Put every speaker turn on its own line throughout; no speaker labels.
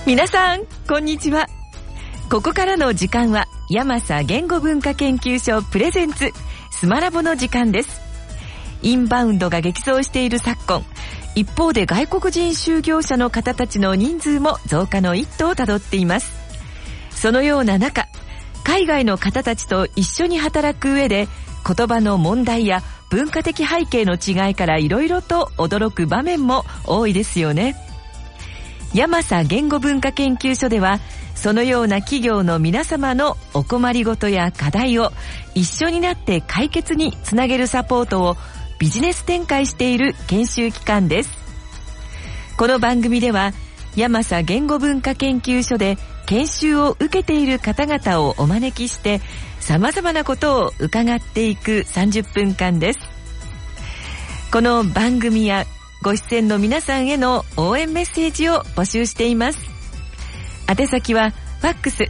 皆さんこんにちは。ここからの時間はヤマサ言語文化研究所プレゼンツスマラボの時間です。インバウンドが激増している昨今、一方で外国人就業者の方たちの人数も増加の一途をたどっています。そのような中、海外の方たちと一緒に働く上で言葉の問題や文化的背景の違いからいろいろと驚く場面も多いですよね。ヤマサ言語文化研究所ではそのような企業の皆様のお困りごとや課題を一緒になって解決につなげるサポートをビジネス展開している研修機関です。この番組ではヤマサ言語文化研究所で研修を受けている方々をお招きして様々なことを伺っていく30分間です。この番組やご出演の皆さんへの応援メッセージを募集しています。宛先はファックス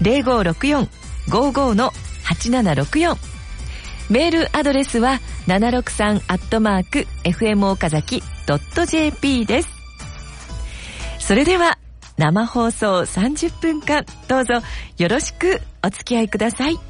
0564-55-8764、メールアドレスは763@fmokazaki.jp です。それでは生放送30分間どうぞよろしくお付き合いください。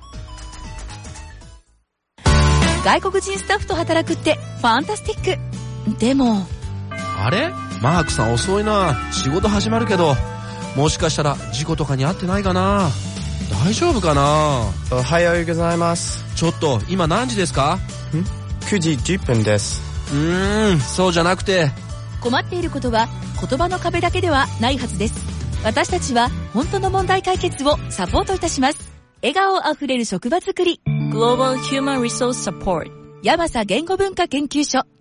外国人スタッフと働くってファンタスティック。でも
あれ、マークさん遅いな。仕事始まるけど、もしかしたら事故とかに遭ってないかな。大丈夫かな。
おはようございます。
ちょっと今何時ですか
？9時10分です。
そうじゃなくて、
困っていることは言葉の壁だけではないはずです。私たちは本当の問題解決をサポートいたします。笑顔あふれる職場づくり、 Global Human Resource Support ヤマサ言語文化研究所。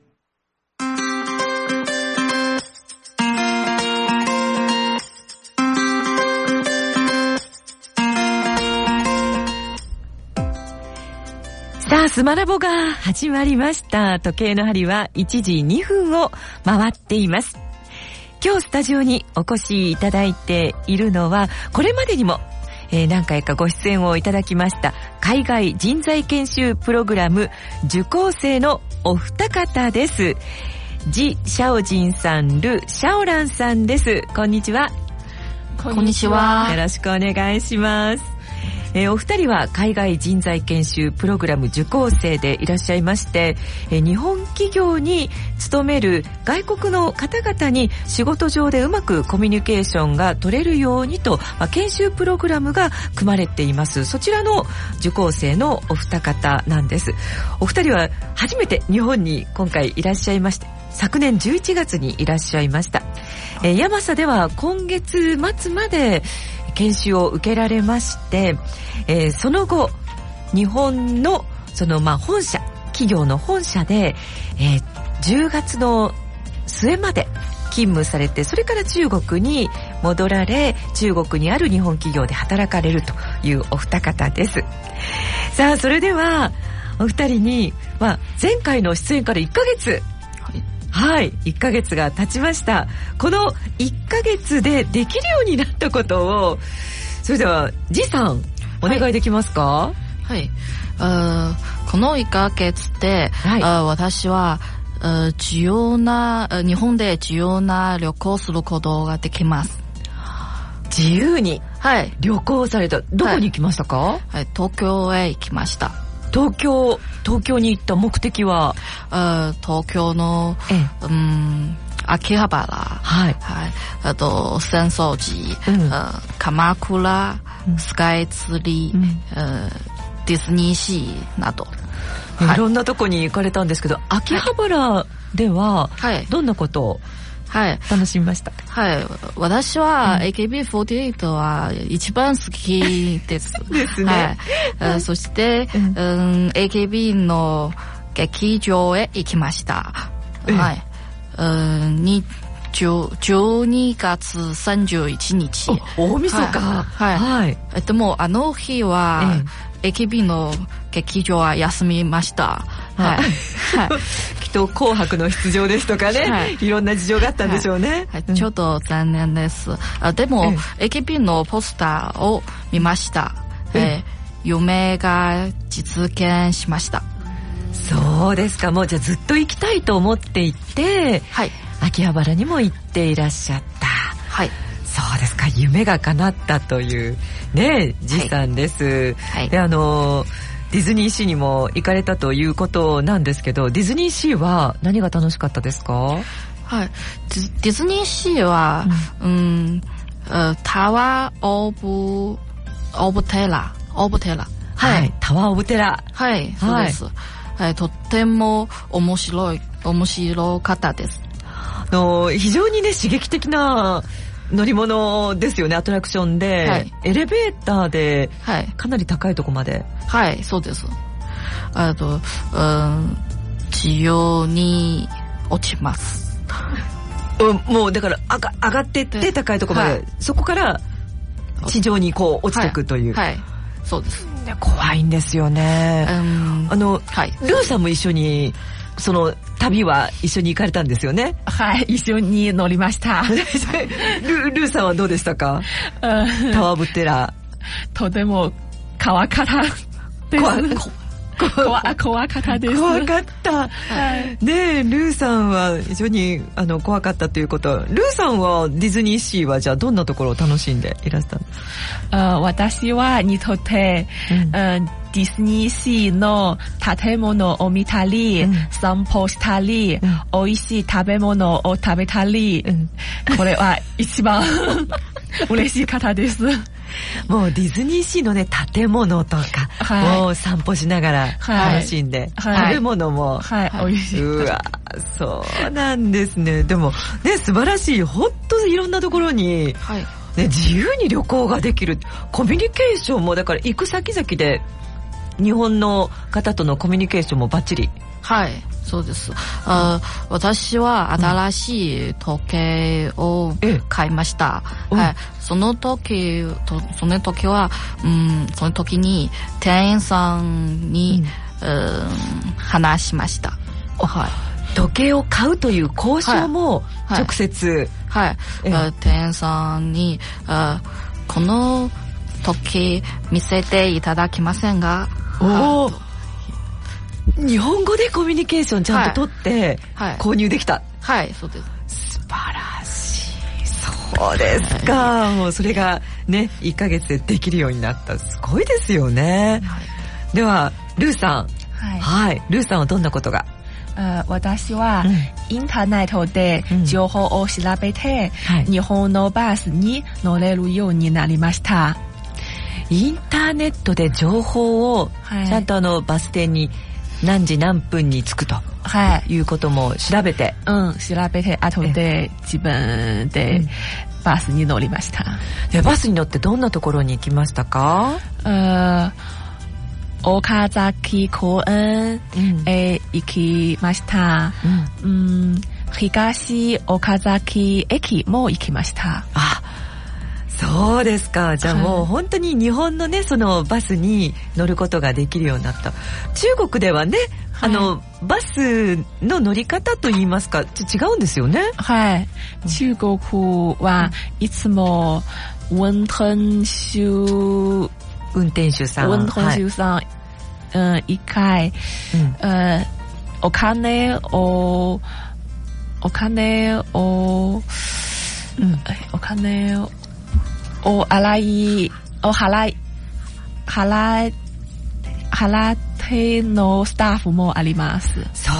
さあ、スマラボが始まりました。時計の針は1時2分を回っています。今日スタジオにお越しいただいているのは、これまでにも何回かご出演をいただきました海外人材研修プログラム受講生のお二方です。ジ・シャオジンさん、ル・シャオランさんです。こんにちは。
こんにちは。
よろしくお願いします。お二人は海外人材研修プログラム受講生でいらっしゃいまして、日本企業に勤める外国の方々に仕事上でうまくコミュニケーションが取れるようにと、研修プログラムが組まれています。そちらの受講生のお二方なんです。お二人は初めて日本に今回いらっしゃいまして、昨年11月にいらっしゃいました。ヤマサでは今月末まで研修を受けられまして、その後日本の本社、企業の本社で、10月の末まで勤務されて、それから中国に戻られ、中国にある日本企業で働かれるというお二方です。さあ、それではお二人に、前回の出演から1ヶ月、はい、1ヶ月が経ちました。この1ヶ月でできるようになったことを、それでは G さんお願いできますか？
はい。この1ヶ月で、私は日本で自由な旅行することができます。
自由に旅行された。どこに行きましたか？
はい、東京へ行きました。
東京に行った目的は？
東京の、秋葉原、あと浅草寺、鎌倉、スカイツリー、ディズニーシーなど、
いろんなとこに行かれたんですけど、秋葉原ではどんなことを楽しみました？
はい、私は AKB48 は一番好きです。
ですね。
そして、AKB の劇場へ行きました。はい。12月31日。
大晦日。
はい。でもあの日は、AKB の劇場は休みました。はい。
きっと紅白の出場ですとかね、いろんな事情があったんでしょうね。
ちょっと残念です。でも、AKB のポスターを見ました。夢が実現しました。
そうですか。もうじゃあずっと行きたいと思っていて、秋葉原にも行っていらっしゃった。
はい。
そうですか、夢が叶ったというね、Gさんです。はい、で、ディズニーシーにも行かれたということなんですけど、ディズニーシーは何が楽しかったですか？はい、
ディズニーシーは、タワーオブテラ。
はい、タワーオブテラ。
はい、そうです。はい、とっても面白かったです。
非常にね、刺激的な乗り物ですよね、アトラクションで。はい、エレベーターで、かなり高いとこまで。
はい、そうです。地上に落ちます。
もうだから上がってって高いとこまで、はい、そこから地上にこう落ちていくという。
はい、はい、そうです。
怖いんですよね。はい、ルーさんも一緒にその旅は一緒に行かれたんですよね。
はい、一緒に乗りました。
ルーさんはどうでしたか？タワーオブテラー。
とても怖かったです。怖かったです。
怖かった。はい、ねえ、ルーさんは非常に怖かったということ。ルーさんはディズニーシーはじゃあどんなところを楽しんでいらしたんですか？
私はにとって、ディズニーシーの建物を見たり、散歩したり、美味しい食べ物を食べたり、これは一番嬉しかったです。
もうディズニーシーのね、建物とか、はい、もう散歩しながら楽しんで、はい、食べ物も、
はい、美味しい。
うわ、そうなんですね。でもね、素晴らしい。ほんといろんなところに、はい、ね、自由に旅行ができる。コミュニケーションもだから行く先々で日本の方とのコミュニケーションもバッチリ。
はい、そうです。私は新しい時計を買いました。はい、その時は、その時に店員さんに、話しました。
はい。時計を買うという交渉も直接。
はい。店員さんに、この時計見せていただけませんか？
おー。日本語でコミュニケーションちゃんと取って購入できた。
はい、そうです。
素晴らしい。そうですか。もうそれがね、1ヶ月でできるようになった。すごいですよね。はい、では、ルーさん。はい。はい。ルーさんはどんなことが？
私は、インターネットで情報を調べて、日本のバスに乗れるようになりました。
インターネットで情報をちゃんとバス停に何時何分に着くと、いうことも調べて、
調べて後で自分でバスに乗りました。
で、バスに乗ってどんなところに行きましたか？
岡崎公園へ行きました。東岡崎駅も行きました。
あ、そうですか。じゃあもう本当に日本のね、そのバスに乗ることができるようになった。中国ではね、バスの乗り方といいますか、違うんですよね。
はい。中国はいつも運転手さん、一回、お金を払ってのスタッフもあります。
そう、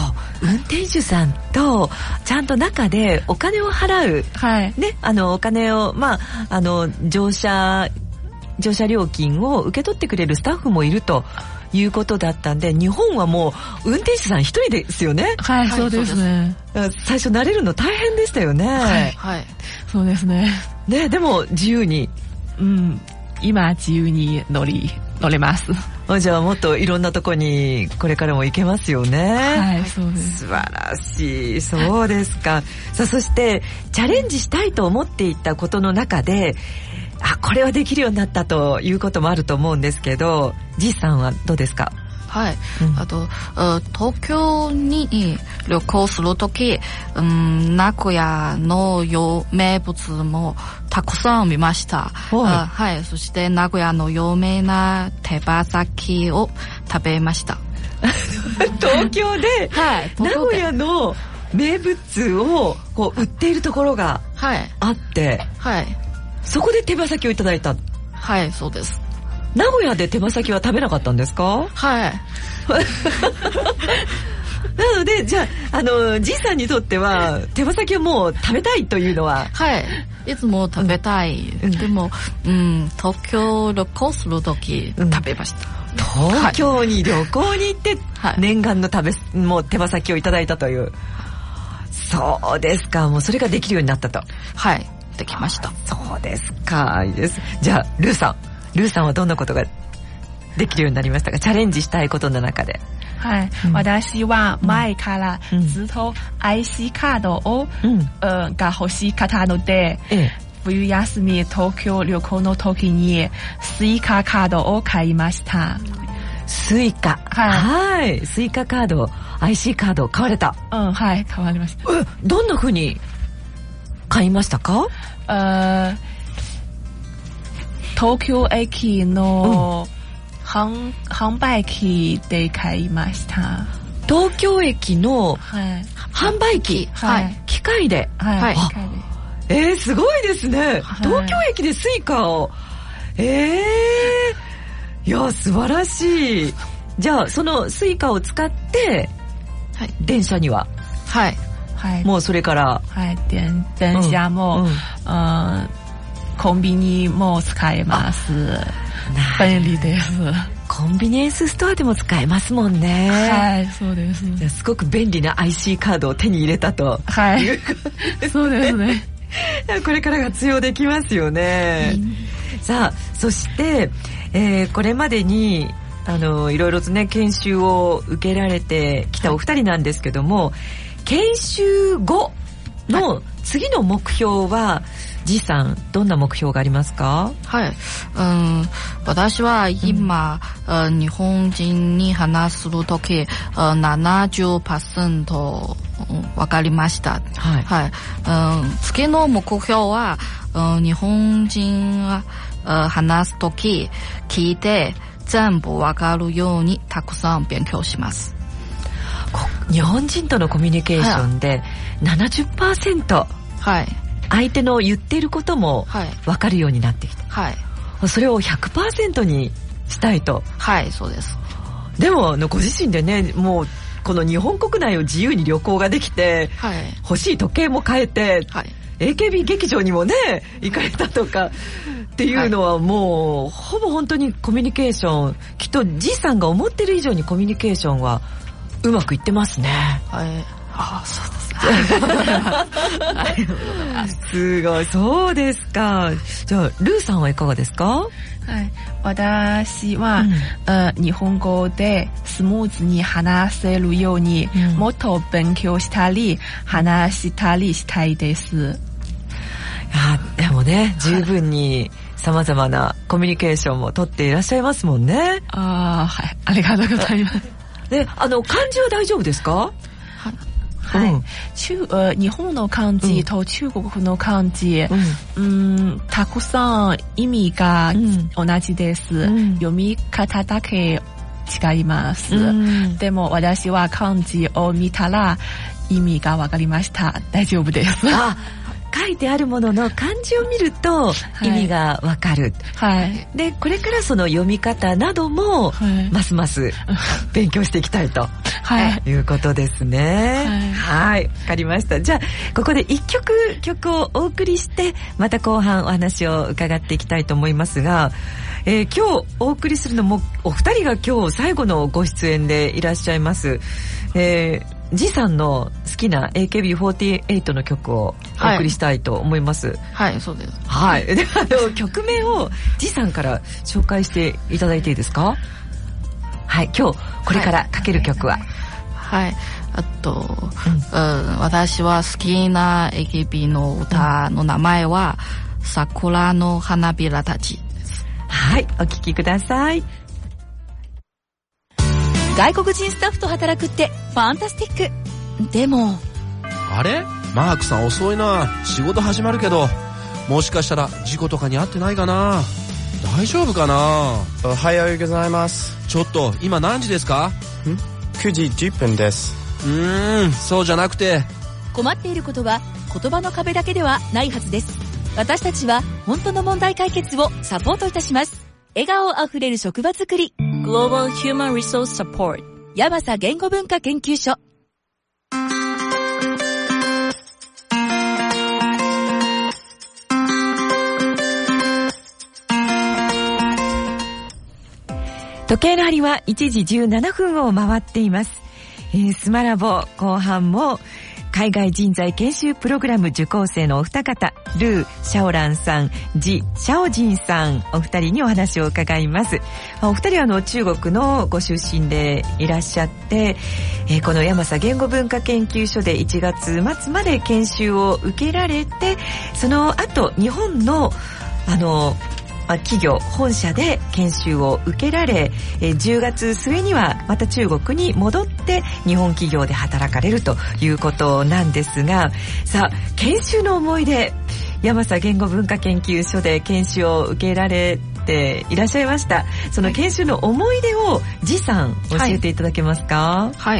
運転手さんとちゃんと中でお金を払う、はい、ね、お金を乗車料金を受け取ってくれるスタッフもいるということだったんで、日本はもう運転手さん一人ですよね。
はい、そうですね。
最初慣れるの大変でしたよね。はい、
はい、そうですね。
ね、でも自由に、
今自由に乗れます。
じゃあもっといろんなとこにこれからも行けますよね。
はい、そうです。
素晴らしい。そうですか。さあ、そしてチャレンジしたいと思っていたことの中で、これはできるようになったということもあると思うんですけど、Gさんはどうですか？
はい。東京に旅行するとき、名古屋の名物もたくさん見ました。はい。そして名古屋の有名な手羽先を食べました。
東京で、名古屋の名物をこう売っているところがあって、 そこで手羽先をいただいた。
はい、そうです。
名古屋で手羽先は食べなかったんですか？
はい。
なので、じゃあ、じいさんにとっては、手羽先をもう食べたいというのは？
はい。いつも食べたい。でも、東京旅行するとき食べました。
東京に旅行に行って、念願のもう手羽先をいただいたという。そうですか。もうそれができるようになったと。
はい。できました。
そうですか。いいです。じゃあ、ルーさんはどんなことができるようになりましたか？チャレンジしたいことの中で。
はい。私は前からずっと IC カードをが欲しかったので、冬休み東京旅行の時にスイカカードを買いました。
スイカ。はい。スイカカード、IC カードを買われた。
はい。買われました。
どんな風に買いましたか？
東京駅の販売機で買いました。
東京駅の販売機、機械で。すごいですね。東京駅でスイカを。いや、素晴らしい。じゃあ、そのスイカを使って、電車には。
はい。
もうそれから。
はい。電車も、コンビニも使えます。便利です。
コンビニエンスストアでも使えますもんね。
はい、そうです。
じゃあすごく便利な IC カードを手に入れたと。
はい。そうですね。
これから活用できますよね。さあ、そして、これまでにいろいろとね研修を受けられてきたお二人なんですけども、研修後の次の目標は、G さんどんな目標がありますか？
はい、私は今、日本人に話するとき、70% わかりました。はい。次の目標は、日本人が話すとき聞いて全部わかるようにたくさん勉強します。
日本人とのコミュニケーションで 70%、相手の言っていることも分かるようになってきた。それを 100% にしたいと。
はい、そうです。
でもご自身でね、もうこの日本国内を自由に旅行ができて、欲しい時計も変えて、AKB 劇場にもね行かれたとかっていうのは、もうほぼ本当にコミュニケーション、きっと G さんが思ってる以上にコミュニケーションはうまくいってますね。
そうです。
すごい。そうですか。じゃあルーさんはいかがですか？
はい、私は、日本語でスムーズに話せるように、もっと勉強したり話したりしたいです。
でもね、十分に様々なコミュニケーションも取っていらっしゃいますもんね。
はい、ありがとうございます。
で、漢字は大丈夫ですか？
はい。日本の漢字と中国の漢字、たくさん意味が同じです。読み方だけ違います。でも私は漢字を見たら意味がわかりました。大丈夫です。
書いてあるものの漢字を見ると意味がわかる。で、これからその読み方などもますます勉強していきたいということですね。はい、わかりました。じゃあここで一曲をお送りして、また後半お話を伺っていきたいと思いますが、今日お送りするのもお二人が今日最後のご出演でいらっしゃいます。G さんの好きな AKB48 の曲をお送りしたいと思います。
はい、そうです。
はい。で、曲名を G さんから紹介していただいていいですか？はい、今日これからかける曲は？
はい。私は好きな AKB の歌の名前は、桜の花びらたちです。
はい、お聴きください。
外国人スタッフと働くってファンタスティック。でも、
あれ？マークさん遅いな。仕事始まるけど、もしかしたら事故とかに遭ってないかな。大丈夫かな？
おはようございます。
ちょっと今何時ですか
？9時10分です。
そうじゃなくて、
困っていることは言葉の壁だけではないはずです。 私たちは本当の問題解決をサポートいたします。笑顔あふれる職場づくり Global Human Resource Support 山佐言語文化研究所。
時計の針は1時17分を回っています。スマラボ後半も海外人材研修プログラム受講生のお二方、ルー・シャオランさん、ジ・シャオジンさん、お二人にお話を伺います。お二人は中国のご出身でいらっしゃって、この山佐言語文化研究所で1月末まで研修を受けられて、その後日本の企業本社で研修を受けられ、10月末にはまた中国に戻って日本企業で働かれるということなんですが、さあ研修の思い出、山佐言語文化研究所で研修を受けられていらっしゃいました。その研修の思い出をジさん教えていただけますか？
はい、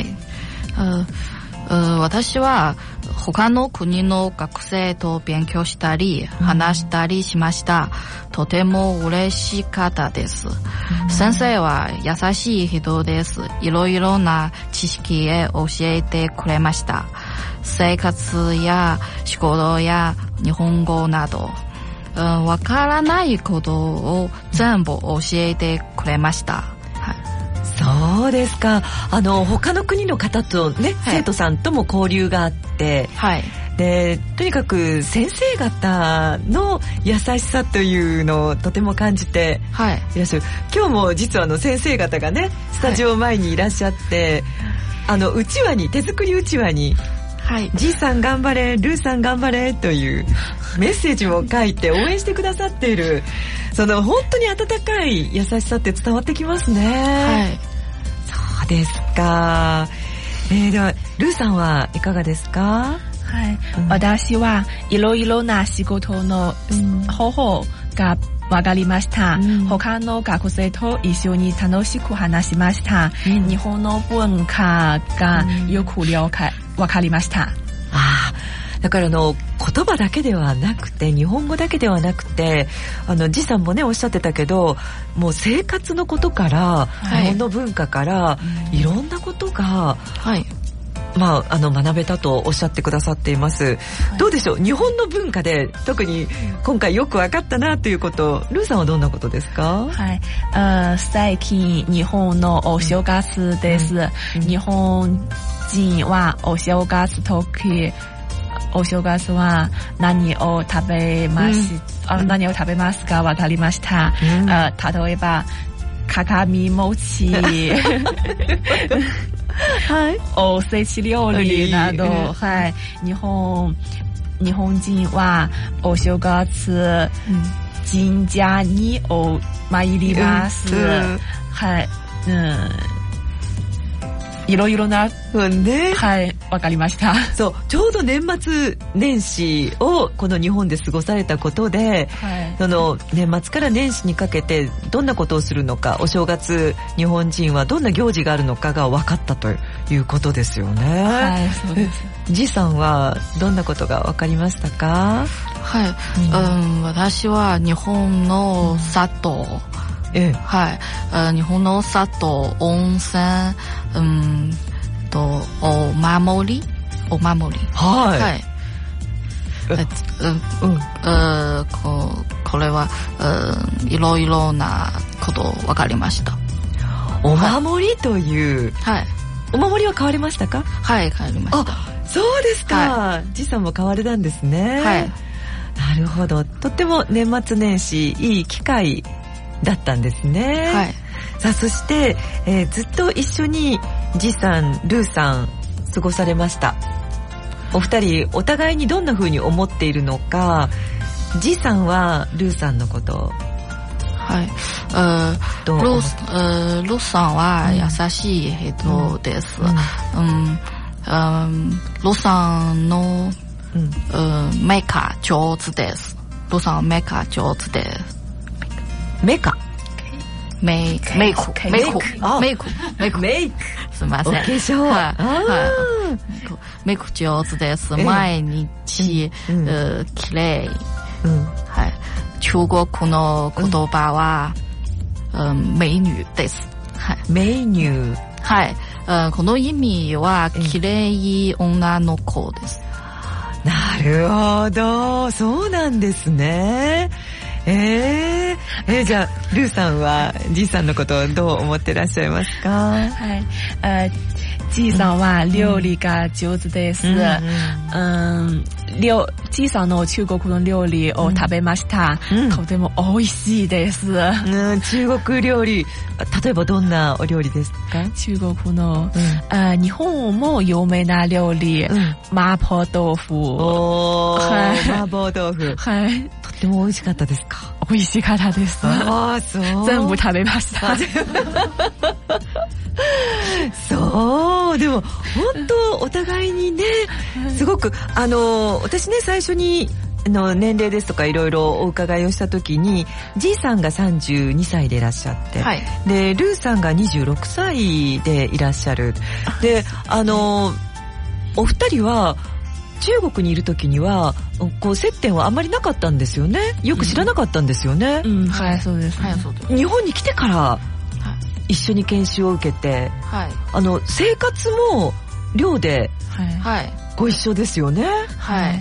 私は他の国の学生と勉強したり話したりしました。とても嬉しかったです。先生は優しい人です。いろいろな知識を教えてくれました。生活や仕事や日本語など、わからないことを全部教えてくれました。
そうですか。他の国の方とね、生徒さんとも交流があって、はい。で、とにかく先生方の優しさというのをとても感じていらっしゃる。今日も実は先生方がね、スタジオ前にいらっしゃって、うちわに、手作りうちわに、はい、G さん頑張れ、ルーさん頑張れというメッセージも書いて応援してくださっている。本当に温かい優しさって伝わってきますね。はい。そうですか。ではルーさんはいかがですか？
はい、私はいろいろな仕事の方法がわかりました。他の学生と一緒に楽しく話しました。日本の文化がよくわかりました。
だから言葉だけではなくて、日本語だけではなくて、ジさんもねおっしゃってたけど、もう生活のことから、日本の文化から、いろんなことが、学べたとおっしゃってくださっています。どうでしょう、日本の文化で特に今回よく分かったなということ、ルーさんはどんなことですか？
はい、最近日本のお正月です。日本人はお正月時、お正月は何を食べますかわかりました。例えば鏡餅はい、おせち料理など、はい、日本人はお正月、神社に参ります。はい、いろいろな、はい、わかりました。
そう、ちょうど年末年始をこの日本で過ごされたことで、年末から年始にかけてどんなことをするのか、お正月日本人はどんな行事があるのかが分かったということですよね。
はい、そうです。
Gさんはどんなことが分かりましたか？
はい、私は日本の里、はい、日本の里、温泉、お守り、はい。これはいろいろなこと分かりました。
お守りという、はい。お守りは買われましたか？
はい、買いました。
そうですか。Gさんも買われたんですね。はい。なるほど。とっても年末年始いい機会だったんですね。はい。さあそして、ずっと一緒にGさん、ルーさん過ごされました。お二人お互いにどんな風に思っているのか、Gさんはルーさんのことを、
はい、ルーさんは優しい人です。ルーさんの、メーカー上手です。ルーさんはメーカー上手です。
メーカー
メイクすみません。
お化粧、
メイク上手です。毎日、綺麗はい。中国の言葉は、美女です。はい。
美女。
はい。この意味は、綺麗女の子です。
なるほど。そうなんですね。じゃあ、ルーさんは、じいさんのことをどう思ってらっしゃいますか？
はい。じいさんは料理が上手です。じいさんの中国の料理を食べました。とても美味しいです。
中国料理、例えばどんなお料理ですか？
中国の、日本も有名な料理、麻婆豆腐。
はい、麻婆豆腐。
はい。
とっても美味しかったですか？
美味しかったです。
ああ、そう。
全部食べました。
そう、でも本当お互いにね、すごく私ね、最初に年齢ですとかいろいろお伺いをした時に、じいさんが32歳でいらっしゃって、はい、でルーさんが26歳でいらっしゃる。でお二人は中国にいる時にはこう接点はあんまりなかったんですよね。よく知らなかったんですよね。
はい、そうです。はい、そうです。
日本に来てから一緒に研修を受けて、はい、生活も寮でご一緒ですよね。
はい。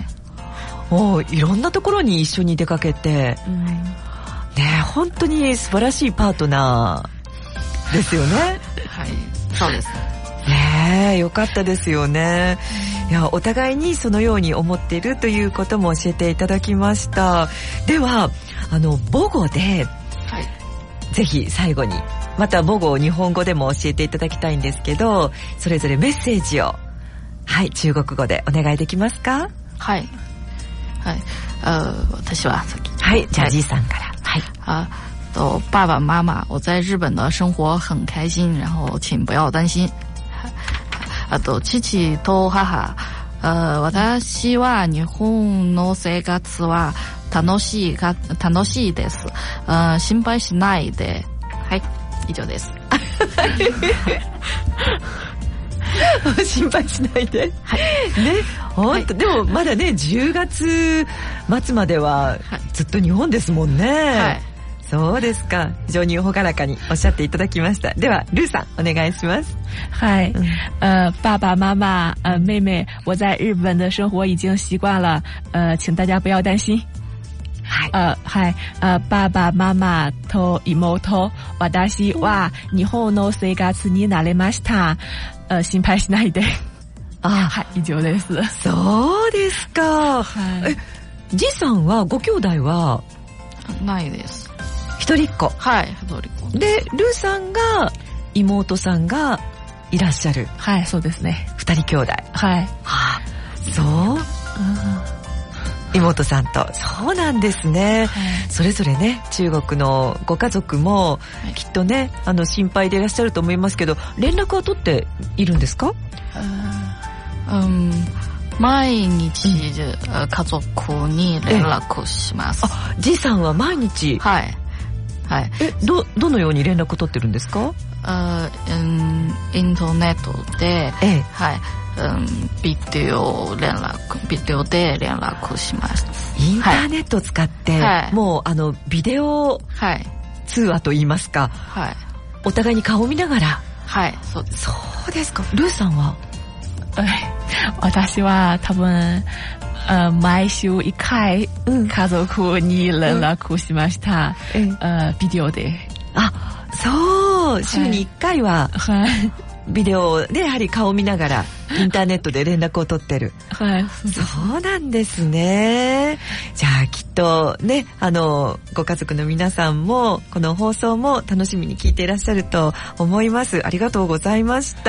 いろんなところに一緒に出かけて、ね、本当に素晴らしいパートナーですよね。
はい、そうです。
ねえ、よかったですよね。いや、お互いにそのように思っているということも教えていただきました。では、母語で、ぜひ最後に、また母語を日本語でも教えていただきたいんですけど、それぞれメッセージを、はい、中国語でお願いできますか？
はい。はい。私は先。
はい、じゃあじいさんから。はい。
爸爸妈妈，我在日本的生活很开心，然后请不要担心。父と母、私は日本の生活は楽しいです。心配しないで。はい、以上です。
心配しないで。はい。ね、本当、でもまだね、10月末まではずっと日本ですもんね。はい。そうですか。非常にほがらかにおっしゃっていただきました。では、ルーさん、お願いします。
はい。爸爸妈妈、妹妹、我在日本的生活已经习惯了。请大家不要担心。はい。爸爸ママと妹、私は日本の生活に慣れました。心配しないで。はい、以上です。
そうですか。
はい。
じいさんは、ご兄弟は
ないです。
一人っ子。
はい、一人っ子。
で、ルーさんが、妹さんがいらっしゃる。
はい、そうですね。
二人兄弟。
はい。
そう。妹さんと。そうなんですね。それぞれね、中国のご家族も、きっとね、心配でいらっしゃると思いますけど、連絡は取っているんですか？
毎日、家族に連絡します。
じいさんは毎日？
はい。はい。
どのように連絡を取ってるんですか？
インターネットで、はい。ビデオで連絡します。
インターネットを使って、はい、もうビデオ通話と言いますか、はい、お互いに顔を見ながら。
はい、そうです。
そうですか。ルーさんは？
私は多分、毎週1回、家族に連絡しました。ビデオで。
そう、週に1回は、
はい。
ビデオでやはり顔を見ながらインターネットで連絡を取ってる。
はい。
そうなんですね。じゃあきっとね、ご家族の皆さんもこの放送も楽しみに聞いていらっしゃると思います。ありがとうございました。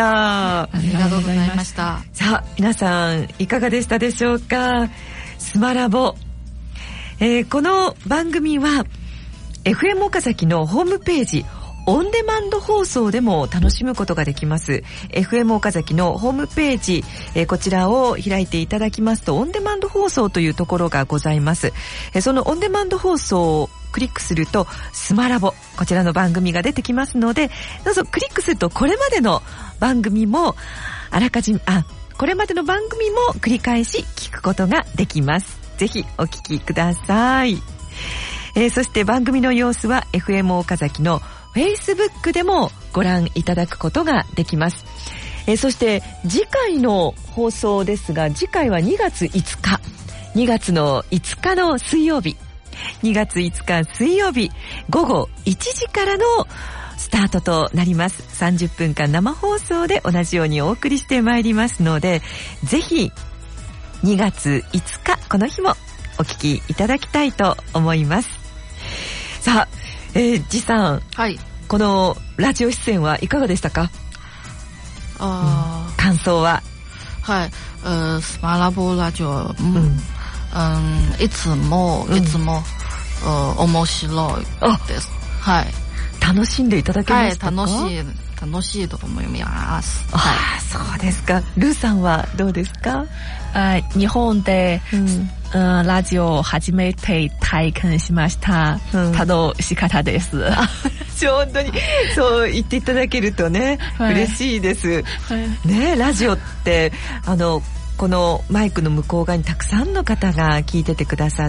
ありがとうございました。
さあ皆さんいかがでしたでしょうか。スマラボ、この番組は FM 岡崎のホームページオンデマンド放送でも楽しむことができます。FM 岡崎のホームページ、こちらを開いていただきますと、オンデマンド放送というところがございます。そのオンデマンド放送をクリックすると、スマラボ、こちらの番組が出てきますので、どうぞクリックすると、これまでの番組も、これまでの番組も繰り返し聞くことができます。 ぜひお聞きください。そして番組の様子は FM 岡崎の Facebook でもご覧いただくことができます。そして次回の放送ですが、次回は2月5日。2月の5日の水曜日。2月5日水曜日午後1時からのスタートとなります。30分間生放送で同じようにお送りしてまいりますので、ぜひ2月5日この日もお聞きいただきたいと思います。さあ、ジさん、
はい、
このラジオ出演はいかがでしたか？感想は？
はい、スマラボラジオ、いつも面白いです。はい。
楽しんでいただけましたか？
はい、楽しいと思います。
はい、そうですか。ルーさんはどうですか？
日本で、ラジオを初めて体験しました。楽しかったです。
本当にそう言っていただけるとね、嬉しいです。ね、ラジオってこのマイクの向こう側にたくさんの方が聞いててくださって、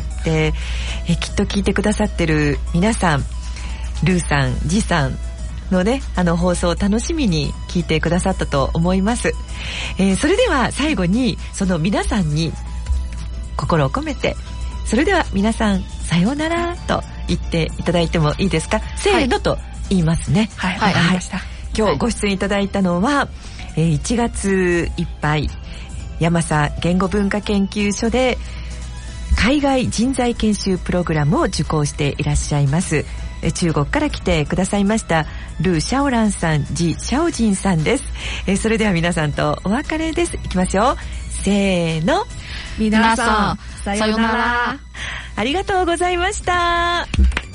きっと聞いてくださってる皆さん、ルーさん、ジさんのね、放送を楽しみに聞いてくださったと思います。それでは最後にその皆さんに心を込めて、それでは皆さんさようならと言っていただいてもいいですか？せーのと言いますね。
はい、わかりました。
今日ご出演いただいたのは、1月いっぱい山佐言語文化研究所で海外人材研修プログラムを受講していらっしゃいます、中国から来てくださいましたルー・シャオランさん、ジ・シャオジンさんです。それでは皆さんとお別れです。いきますよ。せーの。
皆さん、さようなら。
ありがとうございました。